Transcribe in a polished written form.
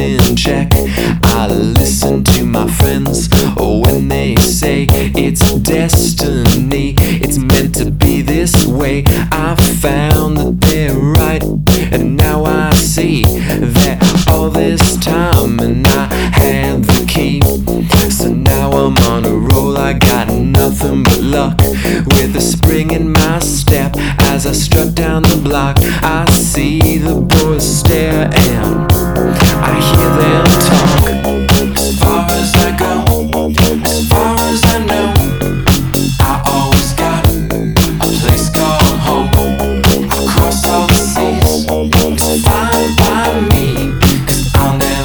in check. I listen to my friends when they say it's destiny, it's meant to be this way. I found that they're right, and now I see that all this